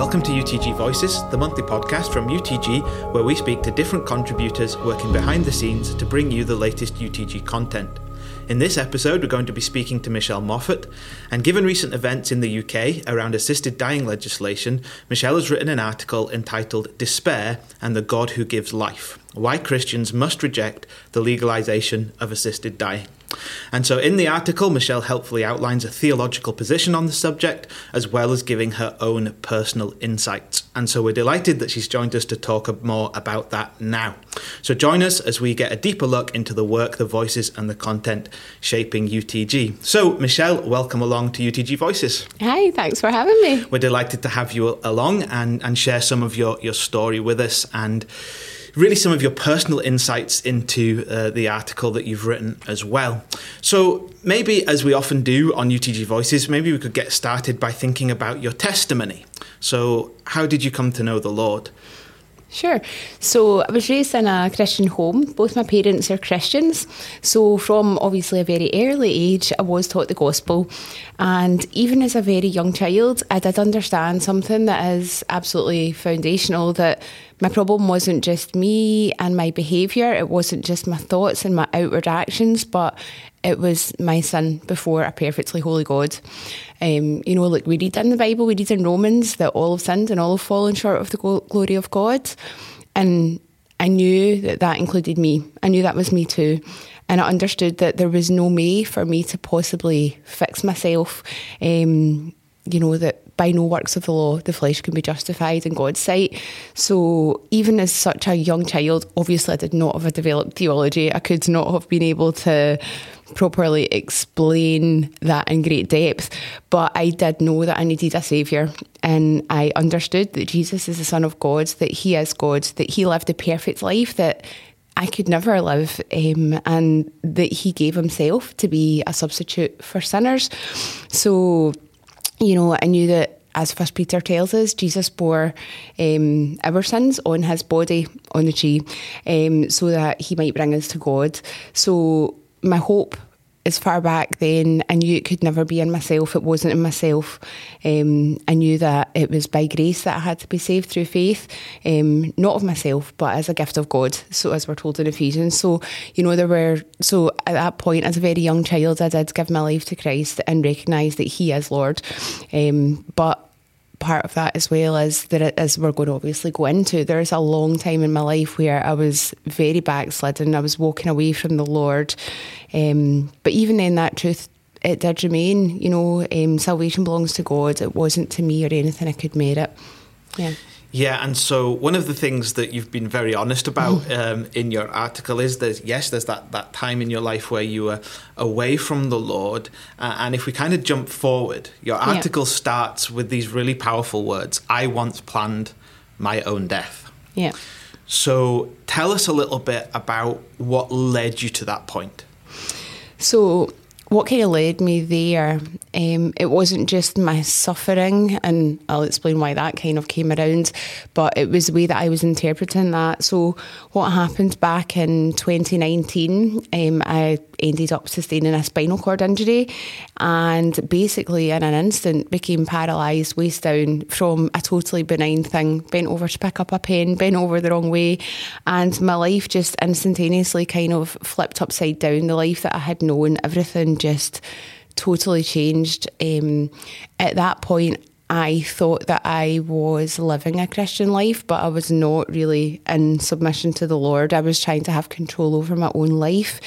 Welcome to UTG Voices, the monthly podcast from UTG, where we speak to different contributors working behind the scenes to bring you the latest UTG content. In this episode, we're going to be speaking to Michelle Moffat, and given recent events in the UK around assisted dying legislation, Michelle has written an article entitled Despair and the God Who Gives Life: Why Christians Must Reject the Legalisation of Assisted Dying. And so in the article, Michelle helpfully outlines a theological position on the subject, as well as giving her own personal insights. And so we're delighted that she's joined us to talk more about that now. So join us as we get a deeper look into the work, the voices and the content shaping UTG. So Michelle, welcome along to UTG Voices. Hi, thanks for having me. We're delighted to have you along and share some of your story with us, and really some of your personal insights into the article that you've written as well. So maybe, as we often do on UTG Voices, maybe we could get started by thinking about your testimony. So how did you come to know the Lord? Sure. So I was raised in a Christian home. Both my parents are Christians. So from obviously a very early age, I was taught the gospel. And even as a very young child, I did understand something that is absolutely foundational, that my problem wasn't just me and my behaviour. It wasn't just my thoughts and my outward actions, but it was my sin before a perfectly holy God. Like we read in the Bible, we read in Romans that all have sinned and all have fallen short of the glory of God. And I knew that included me. I knew that was me too. And I understood that there was no way for me to possibly fix myself. That by no works of the law, the flesh can be justified in God's sight. So even as such a young child, obviously I did not have a developed theology. I could not have been able to properly explain that in great depth. But I did know that I needed a saviour. And I understood that Jesus is the Son of God, that he is God, that he lived a perfect life that I could never live, and that he gave himself to be a substitute for sinners. So I knew that, as 1 Peter tells us, Jesus bore our sins on his body on the tree, so that he might bring us to God. So my hope, as far back then, I knew it could never be in myself. It wasn't in myself. I knew that it was by grace that I had to be saved through faith, not of myself, but as a gift of God. So as we're told in Ephesians. So, at that point, as a very young child, I did give my life to Christ and recognise that he is Lord. But part of that as well is that, as we're going to obviously go into, there's a long time in my life where I was very backslidden. I was walking away from the Lord. But even then, that truth, it did remain. Salvation belongs to God. It wasn't to me or anything I could merit. Yeah, and so one of the things that you've been very honest about in your article is there's that time in your life where you were away from the Lord. And if we kind of jump forward, your article starts with these really powerful words: I once planned my own death. Yeah. So tell us a little bit about what led you to that point. So what kind of led me there, it wasn't just my suffering, and I'll explain why that kind of came around, but it was the way that I was interpreting that. So what happened back in 2019, I ended up sustaining a spinal cord injury, and basically in an instant became paralysed waist down from a totally benign thing. Bent over to pick up a pen, bent over the wrong way, and my life just instantaneously kind of flipped upside down. The life that I had known, everything just totally changed. At that point, I thought that I was living a Christian life, but I was not really in submission to the Lord. I was trying to have control over my own life.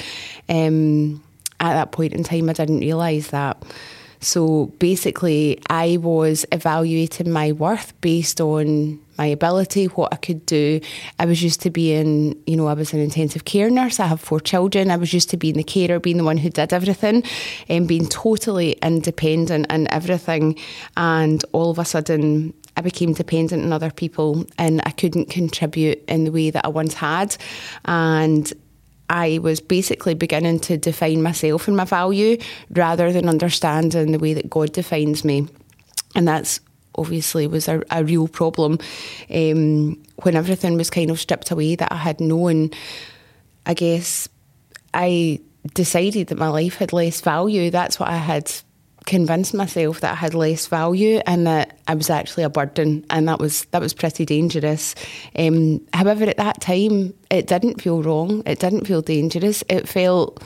At that point in time, I didn't realise that. So basically, I was evaluating my worth based on my ability, what I could do. I was used to being, I was an intensive care nurse. I have 4 children. I was used to being the carer, being the one who did everything, and being totally independent in everything. And all of a sudden, I became dependent on other people, and I couldn't contribute in the way that I once had. And I was basically beginning to define myself and my value rather than understanding the way that God defines me. And that's obviously was a real problem. When everything was kind of stripped away that I had known, I guess I decided that my life had less value. That's what I had convinced myself that I had less value and that I was actually a burden, and that was pretty dangerous. However, at that time, it didn't feel wrong. It didn't feel dangerous. It felt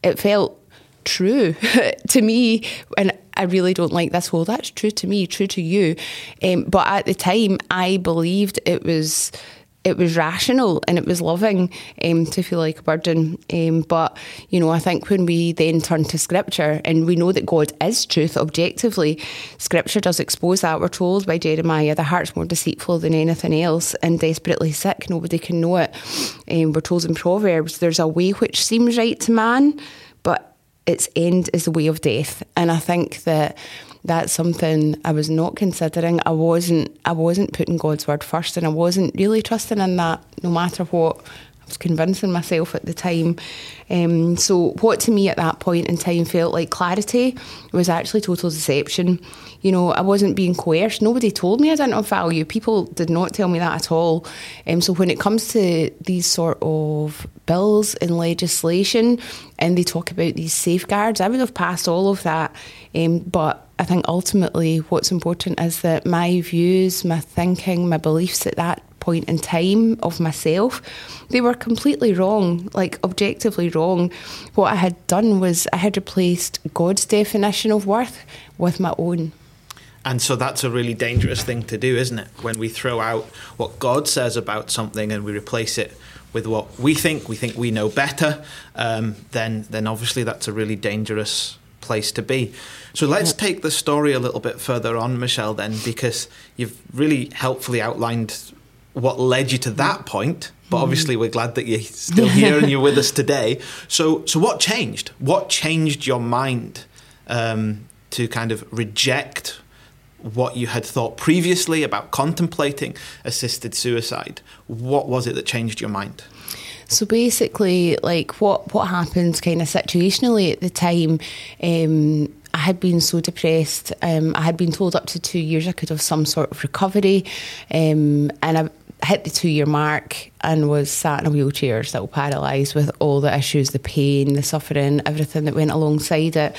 true to me, and I really don't like this whole "that's true to me, true to you." But at the time, I believed it was rational and it was loving to feel like a burden. But, I think when we then turn to Scripture and we know that God is truth objectively, Scripture does expose that. We're told by Jeremiah, the heart's more deceitful than anything else and desperately sick, nobody can know it. We're told in Proverbs, there's a way which seems right to man, but its end is the way of death. And I think that's something I was not considering. I wasn't putting God's word first, and I wasn't really trusting in that, no matter what I was convincing myself at the time. So what to me at that point in time felt like clarity was actually total deception. I wasn't being coerced. Nobody told me I didn't have value. People did not tell me that at all. So when it comes to these sort of bills and legislation, and they talk about these safeguards, I would have passed all of that. But I think ultimately what's important is that my views, my thinking, my beliefs at that point in time of myself, they were completely wrong, like objectively wrong. What I had done was I had replaced God's definition of worth with my own. And so that's a really dangerous thing to do, isn't it? When we throw out what God says about something and we replace it with what we think we know better, then obviously that's a really dangerous place to be. So let's take the story a little bit further on, Michelle, then, because you've really helpfully outlined what led you to that point. But obviously we're glad that you're still here and you're with us today. So what changed? What changed your mind to kind of reject what you had thought previously about contemplating assisted suicide? What was it that changed your mind? So basically, like what happened kind of situationally at the time, I had been so depressed. I had been told up to 2 years I could have some sort of recovery, and I hit the 2-year mark and was sat in a wheelchair, still paralysed, with all the issues, the pain, the suffering, everything that went alongside it.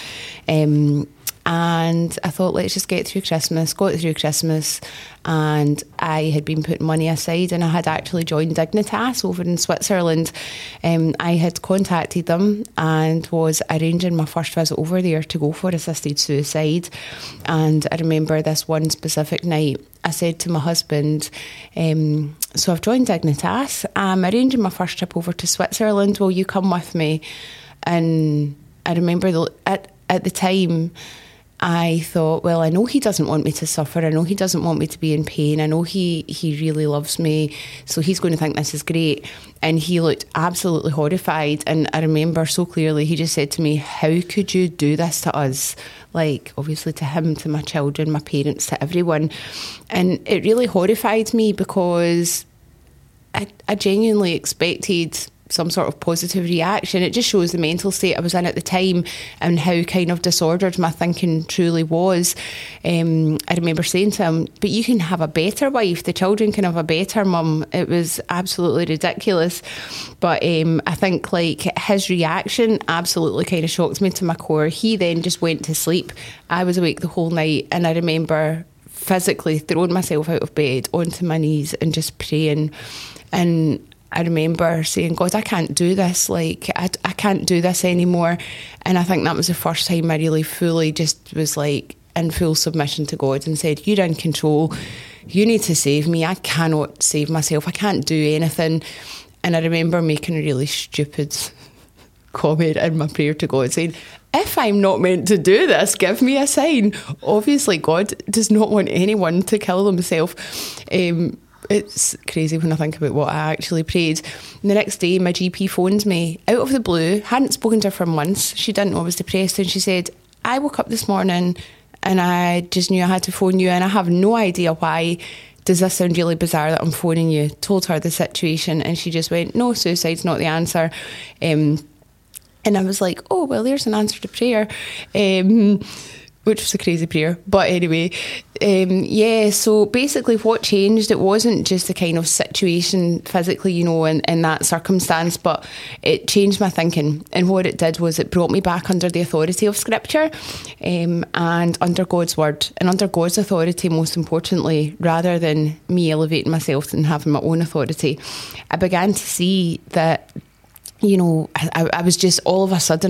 And I thought, let's just get through Christmas. Got through Christmas, and I had been putting money aside, and I had actually joined Dignitas over in Switzerland. I had contacted them and was arranging my first visit over there to go for assisted suicide. And I remember this one specific night, I said to my husband, so I've joined Dignitas, I'm arranging my first trip over to Switzerland, will you come with me? And I remember at the time, I thought, well, I know he doesn't want me to suffer. I know he doesn't want me to be in pain. I know he really loves me. So he's going to think this is great. And he looked absolutely horrified. And I remember so clearly, he just said to me, how could you do this to us? Like, obviously to him, to my children, my parents, to everyone. And it really horrified me because I genuinely expected some sort of positive reaction. It just shows the mental state I was in at the time and how kind of disordered my thinking truly was. I remember saying to him, but you can have a better wife, the children can have a better mum. It was absolutely ridiculous. But I think like his reaction absolutely kind of shocked me to my core. He then just went to sleep. I was awake the whole night, and I remember physically throwing myself out of bed onto my knees and just praying. And I remember saying, God, I can't do this. Like, I can't do this anymore. And I think that was the first time I really fully just was like in full submission to God and said, you're in control. You need to save me. I cannot save myself. I can't do anything. And I remember making a really stupid comment in my prayer to God saying, if I'm not meant to do this, give me a sign. Obviously, God does not want anyone to kill themselves. It's crazy when I think about what I actually prayed. And the next day, my GP phones me out of the blue. Hadn't spoken to her for months. She didn't know I was depressed. And she said, I woke up this morning and I just knew I had to phone you. And I have no idea why. Does this sound really bizarre that I'm phoning you? Told her the situation. And she just went, no, suicide's not the answer. And I was like, oh, well, there's an answer to prayer. which was a crazy prayer. But anyway, so basically what changed, it wasn't just the kind of situation physically, you know, in that circumstance, but it changed my thinking. And what it did was it brought me back under the authority of Scripture, and under God's word, and under God's authority, most importantly, rather than me elevating myself and having my own authority. I began to see that, you know, I was just, all of a sudden,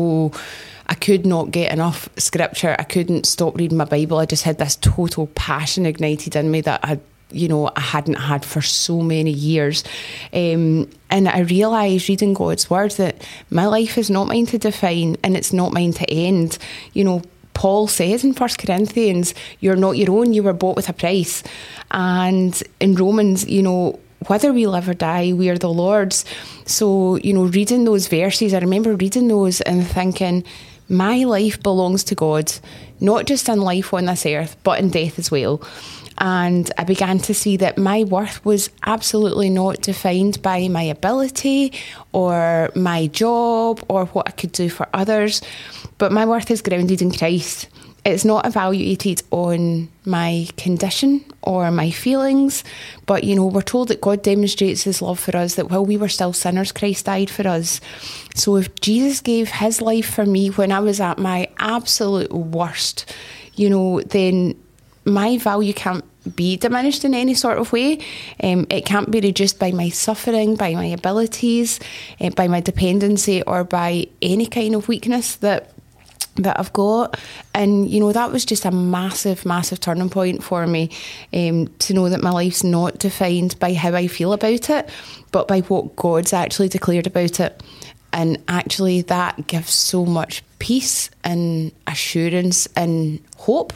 I could not get enough Scripture. I couldn't stop reading my Bible. I just had this total passion ignited in me that I hadn't had for so many years. And I realised, reading God's word, that my life is not mine to define and it's not mine to end. You know, Paul says in 1 Corinthians, you're not your own, you were bought with a price. And in Romans, you know, whether we live or die, we are the Lord's. So, you know, reading those verses, I remember reading those and thinking, my life belongs to God, not just in life on this earth, but in death as well. And I began to see that my worth was absolutely not defined by my ability or my job or what I could do for others, but my worth is grounded in Christ. It's not evaluated on my condition or my feelings, but, you know, we're told that God demonstrates his love for us, that while we were still sinners, Christ died for us. So if Jesus gave his life for me when I was at my absolute worst, you know, then my value can't be diminished in any sort of way. It can't be reduced by my suffering, by my abilities, by my dependency, or by any kind of weakness that I've got. And, you know, that was just a massive, massive turning point for me, to know that my life's not defined by how I feel about it, but by what God's actually declared about it. And actually that gives so much peace and assurance and hope.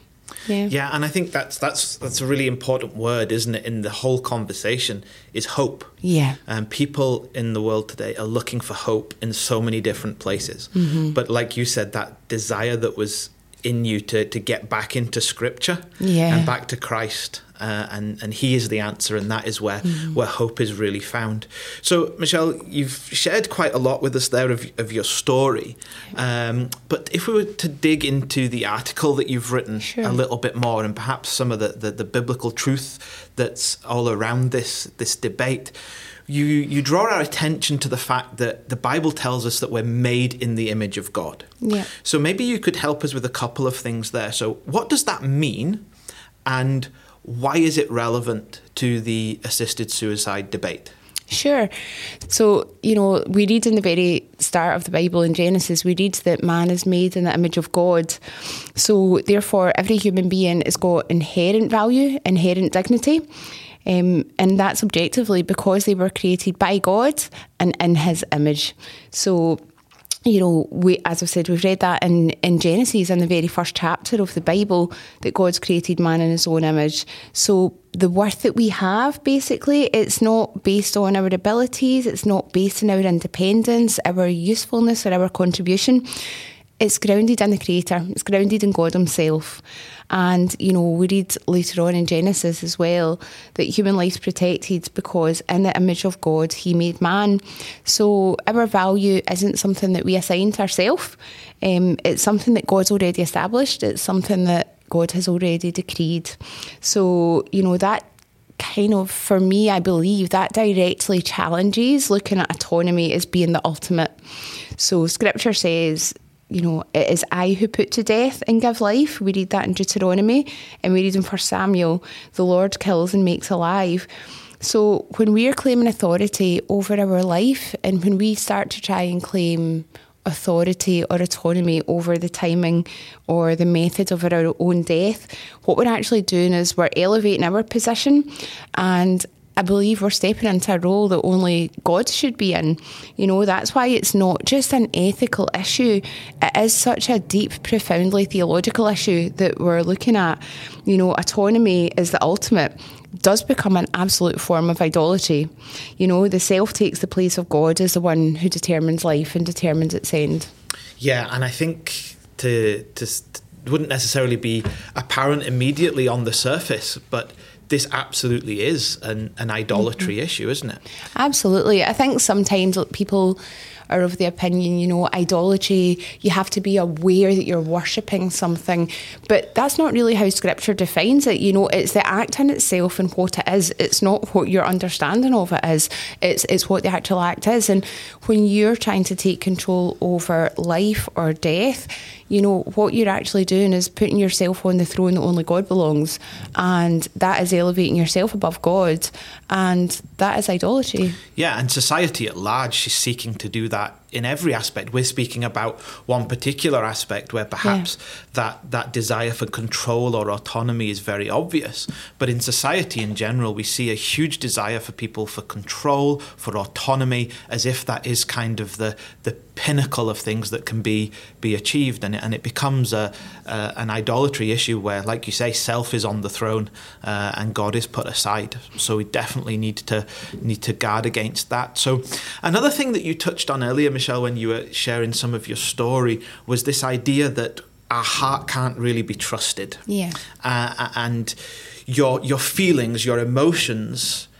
Yeah, and I think that's a really important word, isn't it, in the whole conversation, is hope. Yeah. People in the world today are looking for hope in so many different places. Mm-hmm. But like you said, that desire that was in you to get back into Scripture and back to Christ, and he is the answer, and that is where hope is really found. So, Michelle, you've shared quite a lot with us there of your story, but if we were to dig into the article that you've written a little bit more, and perhaps some of the biblical truth that's all around this debate, you draw our attention to the fact that the Bible tells us that we're made in the image of God. Yeah. So maybe you could help us with a couple of things there. So what does that mean, and why is it relevant to the assisted suicide debate? Sure. So, you know, we read in the very start of the Bible in Genesis, we read that man is made in the image of God. So therefore, every human being has got inherent value, inherent dignity. And that's objectively because they were created by God and in his image. So, you know, as I've said, we've read that in Genesis, in the very first chapter of the Bible, that God's created man in his own image. So the worth that we have, basically, it's not based on our abilities, it's not based on our independence, our usefulness or our contribution. It's grounded in the Creator. It's grounded in God himself. And, you know, we read later on in Genesis as well that human life's protected because in the image of God, he made man. So our value isn't something that we assign to ourselves. It's something that God's already established. It's something that God has already decreed. So, you know, that kind of, for me, I believe that directly challenges looking at autonomy as being the ultimate. So Scripture says, you know, it is I who put to death and give life. We read that in Deuteronomy, and we read in 1 Samuel, the Lord kills and makes alive. So when we are claiming authority over our life, and when we start to try and claim authority or autonomy over the timing or the method of our own death, what we're actually doing is we're elevating our position, and I believe we're stepping into a role that only God should be in. You know, that's why it's not just an ethical issue. It is such a deep, profoundly theological issue that we're looking at. You know, autonomy is the ultimate. Does become an absolute form of idolatry. You know, the self takes the place of God as the one who determines life and determines its end. Yeah, and I think to wouldn't necessarily be apparent immediately on the surface, but this absolutely is an idolatry issue, isn't it? Absolutely. I think sometimes people are of the opinion, idolatry, you have to be aware that you're worshipping something. But that's not really how Scripture defines it. It's the act in itself and what it is. It's not what your understanding of it is. It's what the actual act is. And when you're trying to take control over life or death, what you're actually doing is putting yourself on the throne that only God belongs. And that is elevating yourself above God. And that is idolatry. Yeah, and society at large is seeking to do that in every aspect. We're speaking about one particular aspect where perhaps that desire for control or autonomy is very obvious. But in society in general, we see a huge desire for people for control, for autonomy, as if that is kind of the pinnacle of things that can be achieved, and it becomes an idolatry issue where, like you say, self is on the throne and God is put aside. So we definitely need to guard against that. So another thing that you touched on earlier, Michelle, when you were sharing some of your story, was this idea that our heart can't really be trusted. Yeah. And your feelings, your emotions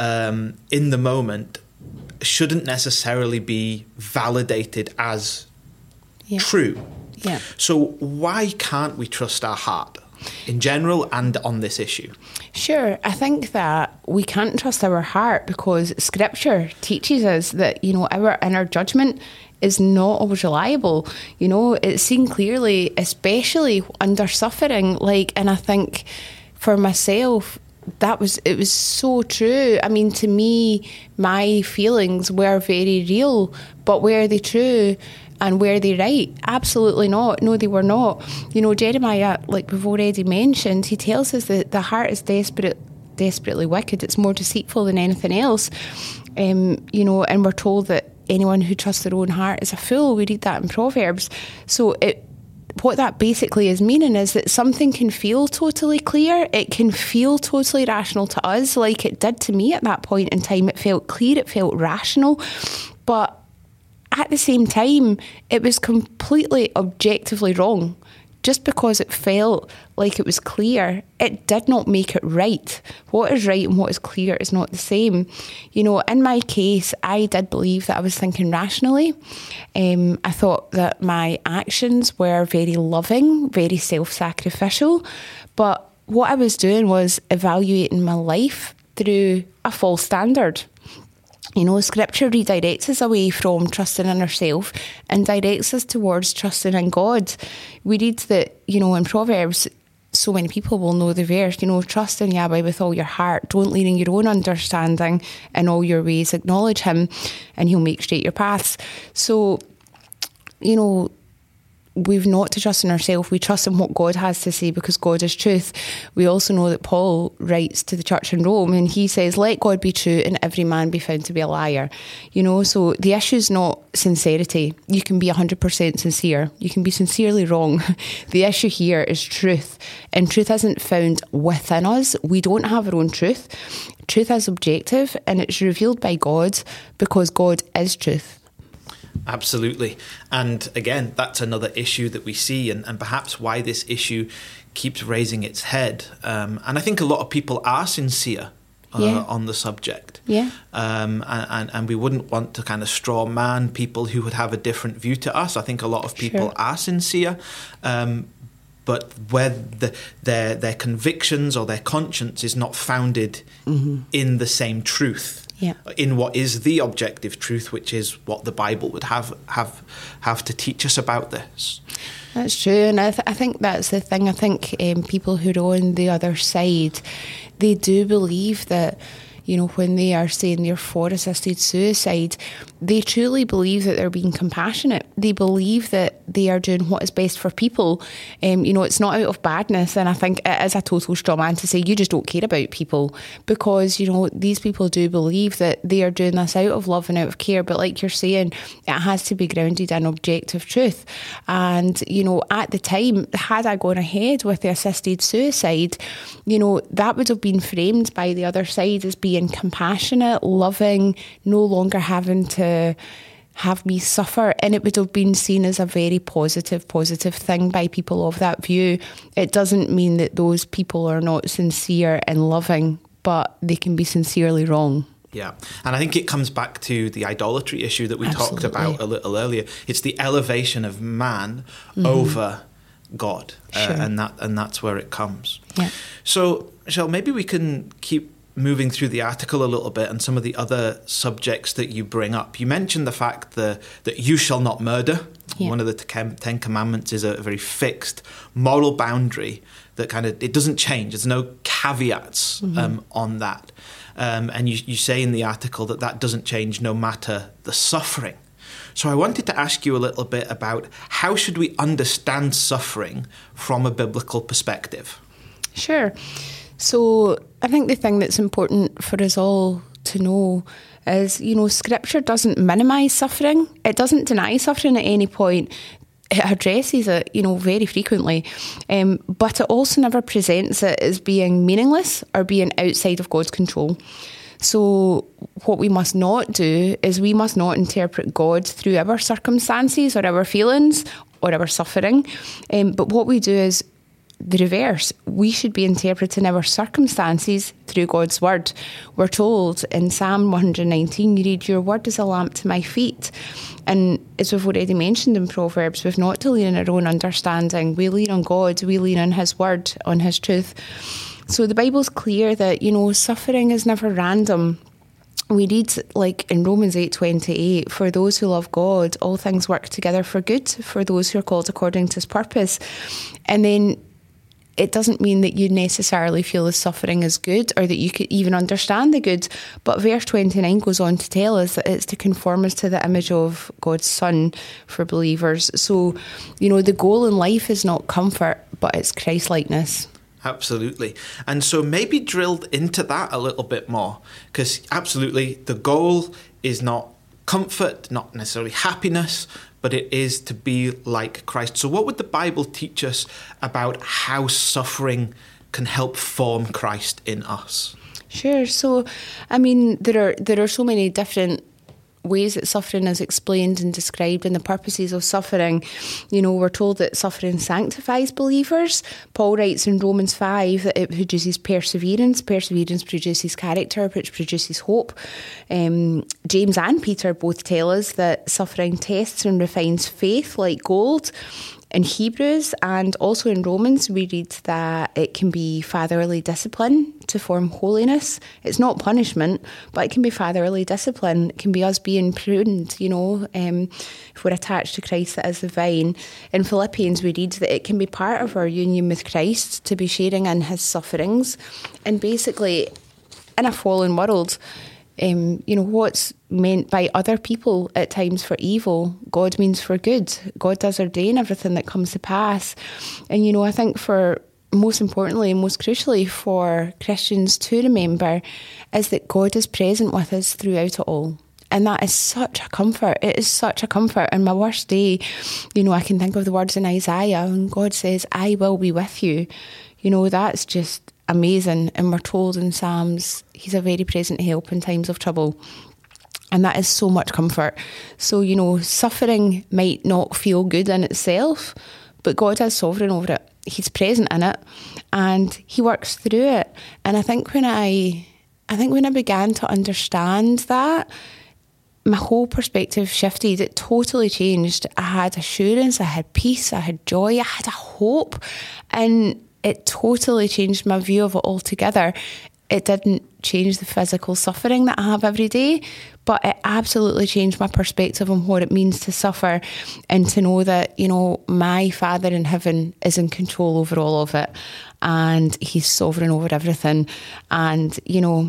in the moment shouldn't necessarily be validated as true. Yeah. So why can't we trust our heart in general and on this issue? Sure. I think that we can't trust our heart because Scripture teaches us that, our inner judgment is not always reliable. It's seen clearly, especially under suffering. And I think for myself, it was so true. I mean, to me, my feelings were very real, but were they true and were they right? Absolutely not. No, they were not. Jeremiah, like we've already mentioned, he tells us that the heart is desperately wicked. It's more deceitful than anything else. And we're told that anyone who trusts their own heart is a fool. We read that in Proverbs. So what that basically is meaning is that something can feel totally clear. It can feel totally rational to us, like it did to me at that point in time. It felt clear, it felt rational. But at the same time, it was completely objectively wrong. Just because it felt like it was clear, it did not make it right. What is right and what is clear is not the same. In my case, I did believe that I was thinking rationally. I thought that my actions were very loving, very self-sacrificial. But what I was doing was evaluating my life through a false standard. Scripture redirects us away from trusting in ourselves and directs us towards trusting in God. We read that, in Proverbs, so many people will know the verse, trust in Yahweh with all your heart. Don't lean in your own understanding. In all your ways, acknowledge him and he'll make straight your paths. So, we've not to trust in ourselves. We trust in what God has to say because God is truth. We also know that Paul writes to the church in Rome and he says, let God be true and every man be found to be a liar. So the issue is not sincerity. You can be 100% sincere. You can be sincerely wrong. The issue here is truth. And truth isn't found within us. We don't have our own truth. Truth is objective and it's revealed by God because God is truth. Absolutely. And again, that's another issue that we see and perhaps why this issue keeps raising its head. And I think a lot of people are sincere on the subject. Yeah. And we wouldn't want to kind of straw man people who would have a different view to us. I think a lot of people are sincere. But where their convictions or their conscience is not founded in the same truth. Yeah. In what is the objective truth, which is what the Bible would have to teach us about this. That's true, and I think that's the thing. I think people who are on the other side, they do believe that, when they are saying they're for assisted suicide, they truly believe that they're being compassionate. They believe that they are doing what is best for people. It's not out of badness. And I think it is a total straw man to say you just don't care about people because, these people do believe that they are doing this out of love and out of care. But like you're saying, it has to be grounded in objective truth. And, at the time, had I gone ahead with the assisted suicide, that would have been framed by the other side as being compassionate, loving, no longer having to have me suffer, and it would have been seen as a very positive thing by people of that view. It doesn't mean that those people are not sincere and loving, but they can be sincerely wrong. Yeah, and I think it comes back to the idolatry issue that we talked about a little earlier. It's the elevation of man over God, and that's where it comes. Yeah. So, Michelle, maybe we can keep moving through the article a little bit and some of the other subjects that you bring up. You mentioned the fact that you shall not murder. Yeah. One of the Ten Commandments is a very fixed moral boundary that it doesn't change. There's no caveats on that. And you say in the article that doesn't change no matter the suffering. So I wanted to ask you a little bit about how should we understand suffering from a biblical perspective? Sure. So I think the thing that's important for us all to know is, Scripture doesn't minimise suffering. It doesn't deny suffering at any point. It addresses it, very frequently. But it also never presents it as being meaningless or being outside of God's control. So what we must not do is we must not interpret God through our circumstances or our feelings or our suffering. But what we do is the reverse. We should be interpreting our circumstances through God's word. We're told in Psalm 119, you read, your word is a lamp to my feet. And as we've already mentioned in Proverbs, we've not to lean on our own understanding. We lean on God, we lean on his word, on his truth. So the Bible's clear that, suffering is never random. We read, like in Romans 8:28, for those who love God, all things work together for good, for those who are called according to his purpose. And then it doesn't mean that you necessarily feel the suffering is good or that you could even understand the good. But verse 29 goes on to tell us that it's to conform us to the image of God's Son for believers. So, the goal in life is not comfort, but it's Christ-likeness. Absolutely. And so maybe drilled into that a little bit more, because absolutely the goal is not comfort, not necessarily happiness, but it is to be like Christ. So what would the Bible teach us about how suffering can help form Christ in us? Sure. So, there are so many different ways that suffering is explained and described and the purposes of suffering. We're told that suffering sanctifies believers. Paul writes in Romans 5 that it produces perseverance. Perseverance produces character, which produces hope. James and Peter both tell us that suffering tests and refines faith like gold. In Hebrews and also in Romans, we read that it can be fatherly discipline to form holiness. It's not punishment, but it can be fatherly discipline. It can be us being pruned, if we're attached to Christ that is the vine. In Philippians, we read that it can be part of our union with Christ to be sharing in his sufferings. And basically, in a fallen world, what's meant by other people at times for evil, God means for good. God does ordain everything that comes to pass. And, I think for most importantly and most crucially for Christians to remember is that God is present with us throughout it all. And that is such a comfort. It is such a comfort. On my worst day, I can think of the words in Isaiah and God says, I will be with you. That's just amazing. And we're told in Psalms, he's a very present help in times of trouble. And that is so much comfort. So, suffering might not feel good in itself, but God is sovereign over it. He's present in it and he works through it. And I think when I began to understand that, my whole perspective shifted. It totally changed. I had assurance, I had peace, I had joy, I had a hope. And it totally changed my view of it altogether. It didn't change the physical suffering that I have every day, but it absolutely changed my perspective on what it means to suffer and to know that, my Father in heaven is in control over all of it and he's sovereign over everything. And,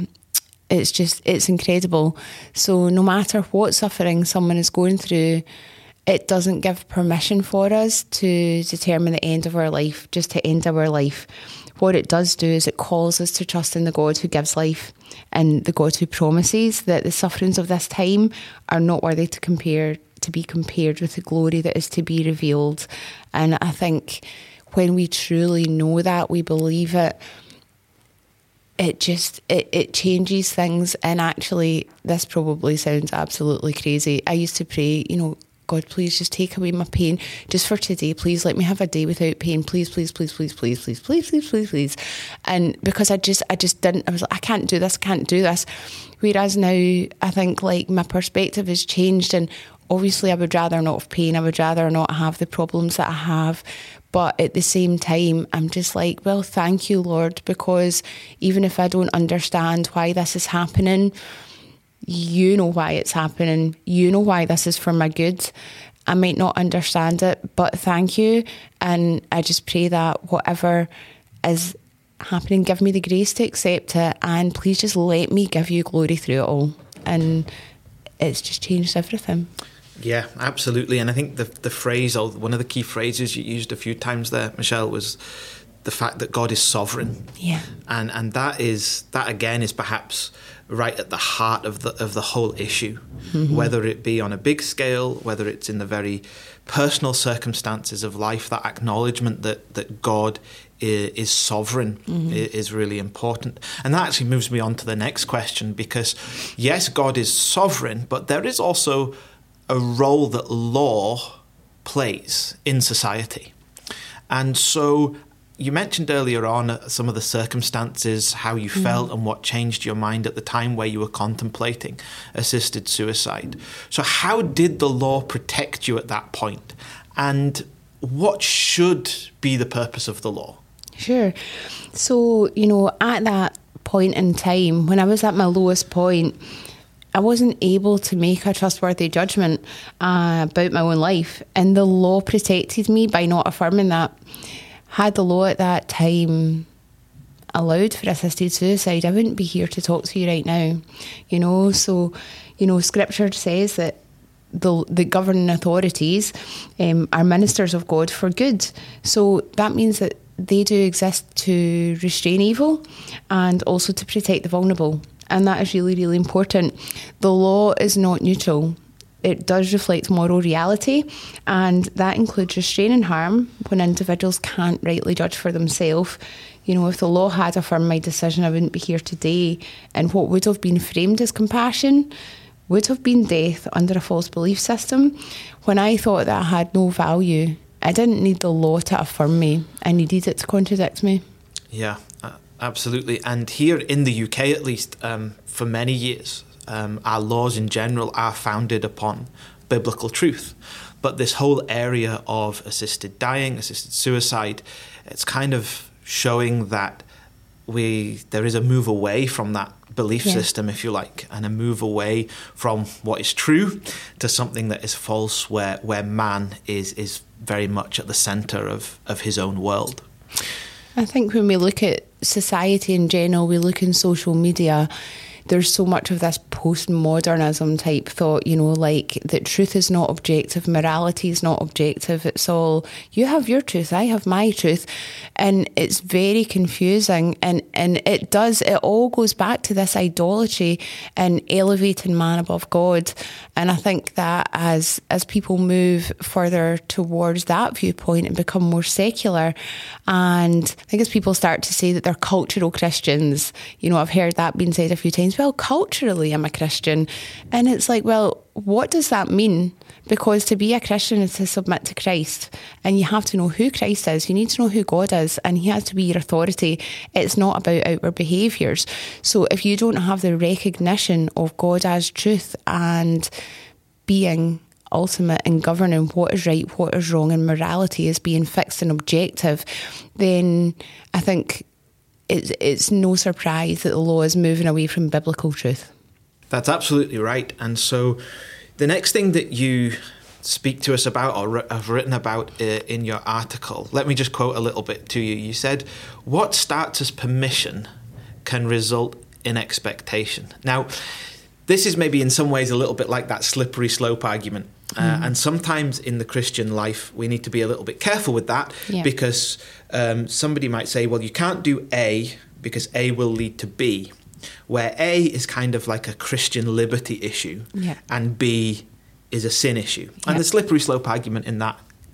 it's incredible. So no matter what suffering someone is going through, it doesn't give permission for us to determine the end of our life, just to end our life. What it does do is it calls us to trust in the God who gives life and the God who promises that the sufferings of this time are not worthy to be compared with the glory that is to be revealed. And I think when we truly know that, we believe it, it changes things. And actually, this probably sounds absolutely crazy. I used to pray, God, please just take away my pain just for today. Please let me have a day without pain. Please, please, please, please, please, please, please, please, please, please. And because I just didn't, I was like, I can't do this. Whereas now I think like my perspective has changed, and obviously I would rather not have pain. I would rather not have the problems that I have. But at the same time, I'm just like, well, thank you, Lord, because even if I don't understand why this is happening, you know why it's happening. You know why this is for my good. I might not understand it, but thank you. And I just pray that whatever is happening, give me the grace to accept it, and please just let me give you glory through it all. And it's just changed everything. Yeah, absolutely. And I think the phrase, or one of the key phrases you used a few times there, Michelle, was the fact that God is sovereign. Yeah. And that again is perhaps right at the heart of the whole issue, whether it be on a big scale, whether it's in the very personal circumstances of life. That acknowledgement that God is sovereign is really important. And that actually moves me on to the next question, because yes, God is sovereign, but there is also a role that law plays in society. And so you mentioned earlier on some of the circumstances, how you felt and what changed your mind at the time where you were contemplating assisted suicide. So how did the law protect you at that point? And what should be the purpose of the law? Sure. So, at that point in time, when I was at my lowest point, I wasn't able to make a trustworthy judgment about my own life. And the law protected me by not affirming that. Had the law at that time allowed for assisted suicide, I wouldn't be here to talk to you right now. So, Scripture says that the governing authorities are ministers of God for good. So that means that they do exist to restrain evil and also to protect the vulnerable. And that is really, really important. The law is not neutral. It does reflect moral reality, and that includes restraining harm when individuals can't rightly judge for themselves. If the law had affirmed my decision, I wouldn't be here today, and what would have been framed as compassion would have been death under a false belief system. When I thought that I had no value, I didn't need the law to affirm me. I needed it to contradict me. Yeah, absolutely. And here in the UK, at least, for many years, our laws in general are founded upon biblical truth. But this whole area of assisted dying, assisted suicide, it's kind of showing that there is a move away from that belief system, if you like, and a move away from what is true to something that is false, where man is very much at the centre of his own world. I think when we look at society in general, we look in social media, there's so much of this postmodernism type thought, like that truth is not objective, morality is not objective. It's all, you have your truth, I have my truth. And it's very confusing. And it all goes back to this idolatry and elevating man above God. And I think that as people move further towards that viewpoint and become more secular, and I think as people start to say that they're cultural Christians, I've heard that being said a few times, well, culturally I'm a Christian. And it's like, well, what does that mean? Because to be a Christian is to submit to Christ, and you have to know who Christ is. You need to know who God is, and he has to be your authority. It's not about outward behaviours. So if you don't have the recognition of God as truth and being ultimate in governing what is right, what is wrong, and morality as being fixed and objective, then I think it's no surprise that the law is moving away from biblical truth. That's absolutely right. And so the next thing that you speak to us about, or have written about in your article, let me just quote a little bit to you. You said, "What starts as permission can result in expectation." Now, this is maybe in some ways a little bit like that slippery slope argument. And sometimes in the Christian life, we need to be a little bit careful with that, because somebody might say, well, you can't do A because A will lead to B, where A is kind of like a Christian liberty issue and B is a sin issue. And the slippery slope argument in that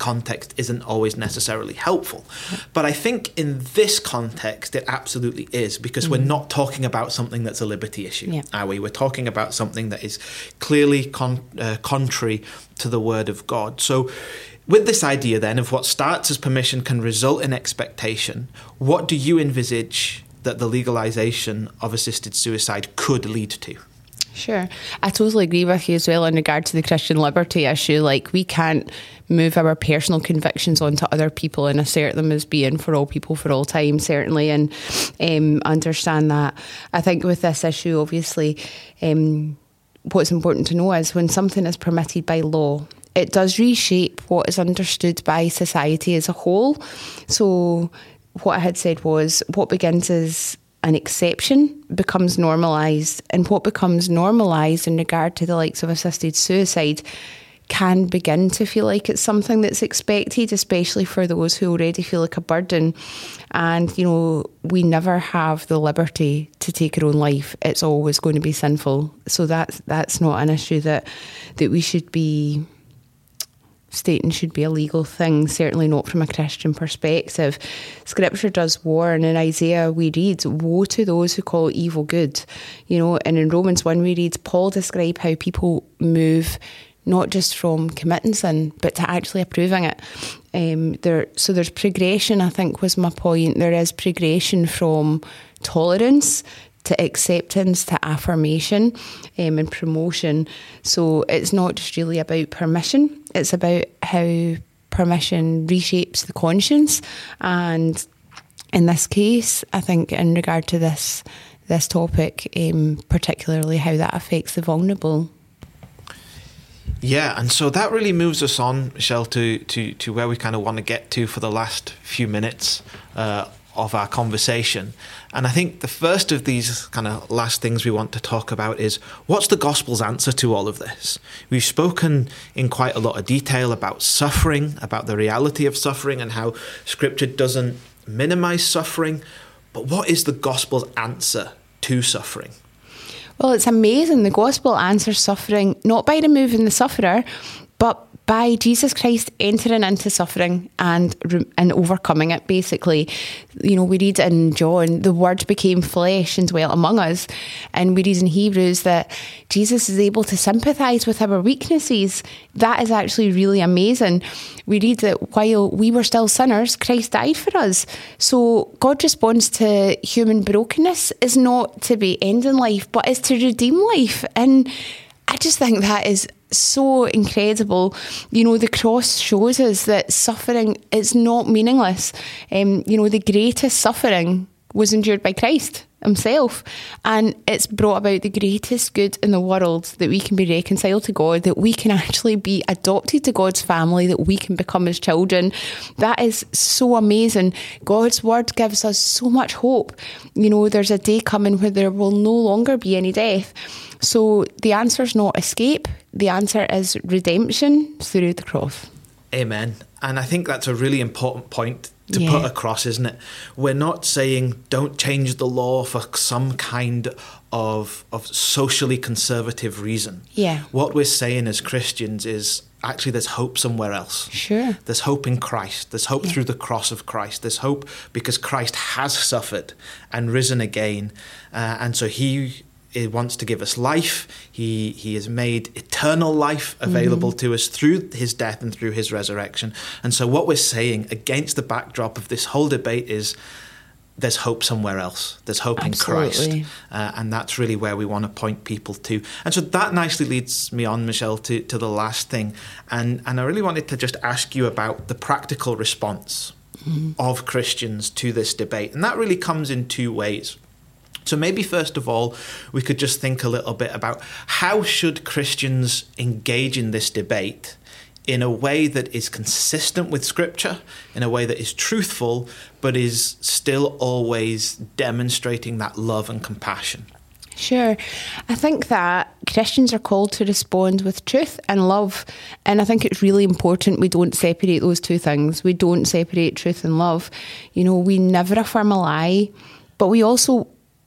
context isn't always necessarily helpful. But I think in this context, it absolutely is, because we're not talking about something that's a liberty issue, are we? We're talking about something that is clearly contrary to the word of God. So with this idea then of what starts as permission can result in expectation, what do you envisage that the legalization of assisted suicide could lead to? Sure. I totally agree with you as well in regard to the Christian liberty issue. Like, we can't move our personal convictions onto other people and assert them as being for all people for all time, certainly, and understand that. I think with this issue, obviously, what's important to know is when something is permitted by law, it does reshape what is understood by society as a whole. So what I had said was what begins as an exception becomes normalised, and what becomes normalised in regard to the likes of assisted suicide can begin to feel like it's something that's expected, especially for those who already feel like a burden. And, you know, we never have the liberty to take our own life. It's always going to be sinful. So that's not an issue that we should be stating should be a legal thing, certainly not from a Christian perspective. Scripture does warn. In Isaiah we read, woe to those who call evil good. You know, and in Romans 1 we read, Paul described how people move not just from committing sin, but to actually approving it. So there's progression, I think was my point. There is progression from tolerance to acceptance, to affirmation, and promotion. So it's not just really about permission, it's about how permission reshapes the conscience. And in this case, I think in regard to this topic, particularly how that affects the vulnerable. Yeah, and so that really moves us on, Michelle, to where we kind of want to get to for the last few minutes of our conversation. And I think the first of these kind of last things we want to talk about is, what's the gospel's answer to all of this? We've spoken in quite a lot of detail about suffering, about the reality of suffering, and how Scripture doesn't minimize suffering. But what is the gospel's answer to suffering? Well, it's amazing. The gospel answers suffering not by removing the sufferer, but by Jesus Christ entering into suffering and overcoming it, basically. You know, we read in John, the Word became flesh and dwelt among us. And we read in Hebrews that Jesus is able to sympathise with our weaknesses. That is actually really amazing. We read that while we were still sinners, Christ died for us. So God's response to human brokenness is not to be ending life, but is to redeem life. And I just think that is so incredible. You know, the cross shows us that suffering is not meaningless. You know, the greatest suffering was endured by Christ himself, and it's brought about the greatest good in the world, that we can be reconciled to God, that we can actually be adopted to God's family, that we can become his children. That is so amazing. God's word gives us so much hope. You know, there's a day coming where there will no longer be any death. So the answer is not escape. The answer is redemption through the cross. Amen. And I think that's a really important point to put across, isn't it? We're not saying don't change the law for some kind of socially conservative reason. Yeah. What we're saying as Christians is actually there's hope somewhere else. Sure. There's hope in Christ. There's hope through the cross of Christ. There's hope because Christ has suffered and risen again. And so he wants to give us life. He has made eternal life available to us through his death and through his resurrection. And so what we're saying against the backdrop of this whole debate is there's hope somewhere else. There's hope in Christ. And that's really where we want to point people to. And so that nicely leads me on, Michelle, to the last thing. And I really wanted to just ask you about the practical response of Christians to this debate. And that really comes in two ways. So maybe first of all, we could just think a little bit about how should Christians engage in this debate in a way that is consistent with Scripture, in a way that is truthful, but is still always demonstrating that love and compassion. Sure. I think that Christians are called to respond with truth and love. And I think it's really important we don't separate those two things. We don't separate truth and love. You know, we never affirm a lie, but we also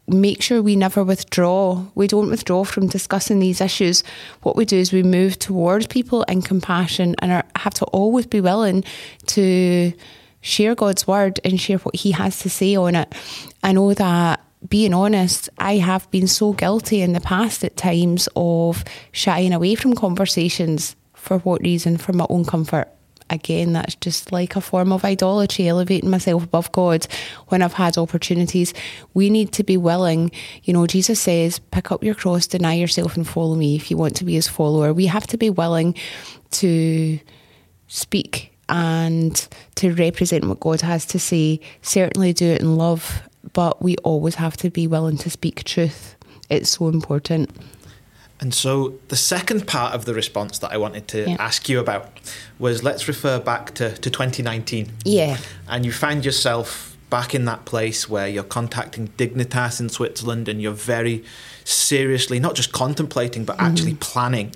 make sure we never withdraw. We don't withdraw from discussing these issues. What we do is we move towards people in compassion and have to always be willing to share God's word and share what he has to say on it. I know that, being honest, I have been so guilty in the past at times of shying away from conversations. For what reason? For my own comfort. Again, that's just like a form of idolatry, elevating myself above God when I've had opportunities. We need to be willing. Jesus says, pick up your cross, deny yourself and follow me if you want to be his follower. We have to be willing to speak and to represent what God has to say. Certainly do it in love, but we always have to be willing to speak truth. It's so important. And so the second part of the response that I wanted to ask you about was, let's refer back to 2019. Yeah. And you find yourself back in that place where you're contacting Dignitas in Switzerland and you're very seriously, not just contemplating, but actually planning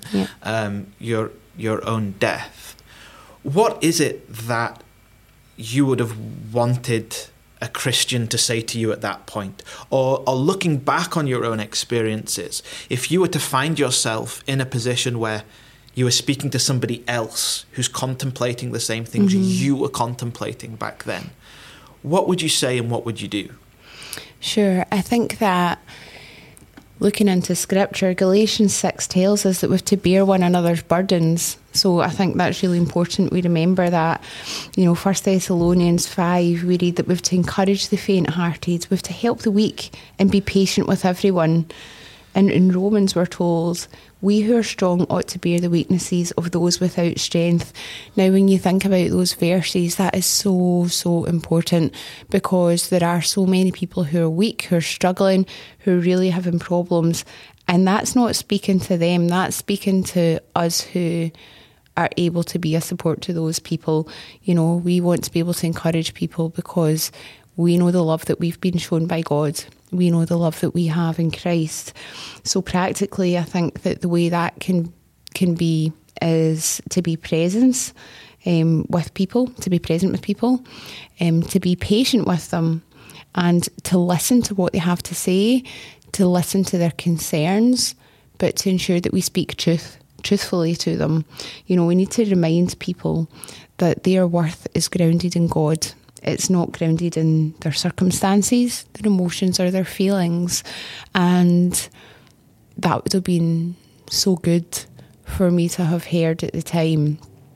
your own death. What is it that you would have wanted a Christian to say to you at that point? Or looking back on your own experiences, if you were to find yourself in a position where you were speaking to somebody else who's contemplating the same things you were contemplating back then, what would you say and what would you do? Sure. I think that looking into scripture, Galatians 6 tells us that we have to bear one another's burdens. So I think that's really important. We remember that, 1 Thessalonians 5, we read that we have to encourage the faint-hearted, we have to help the weak and be patient with everyone. And in Romans we're told, we who are strong ought to bear the weaknesses of those without strength. Now, when you think about those verses, that is so, so important, because there are so many people who are weak, who are struggling, who are really having problems. And that's not speaking to them, that's speaking to us who are able to be a support to those people. We want to be able to encourage people because we know the love that we've been shown by God. We know the love that we have in Christ. So practically, I think that the way that can be is to be presence with people, to be present with people, to be patient with them, and to listen to what they have to say, to listen to their concerns, but to ensure that we speak truthfully to them. We need to remind people that their worth is grounded in God. It's not grounded in their circumstances, their emotions or their feelings. And that would have been so good for me to have heard at the time.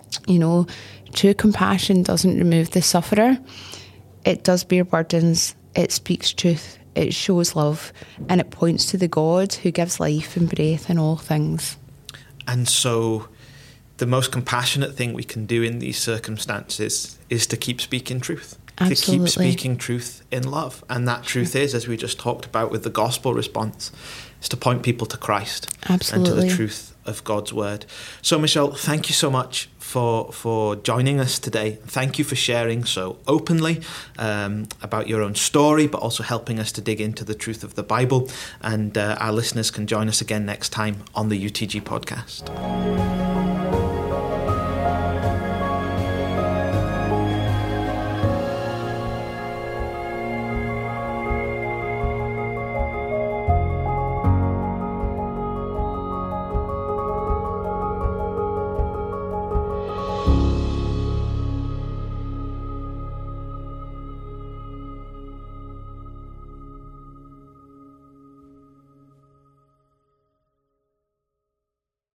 True compassion doesn't remove the sufferer. It does bear burdens. It speaks truth. It shows love. And it points to the God who gives life and breath in all things. And so the most compassionate thing we can do in these circumstances is to keep speaking truth. Absolutely. To keep speaking truth in love. And that truth is, as we just talked about with the gospel response, is to point people to Christ. Absolutely. And to the truth of God's word. So, Michelle, thank you so much for joining us today. Thank you for sharing so openly about your own story, but also helping us to dig into the truth of the Bible. And our listeners can join us again next time on the UTG podcast.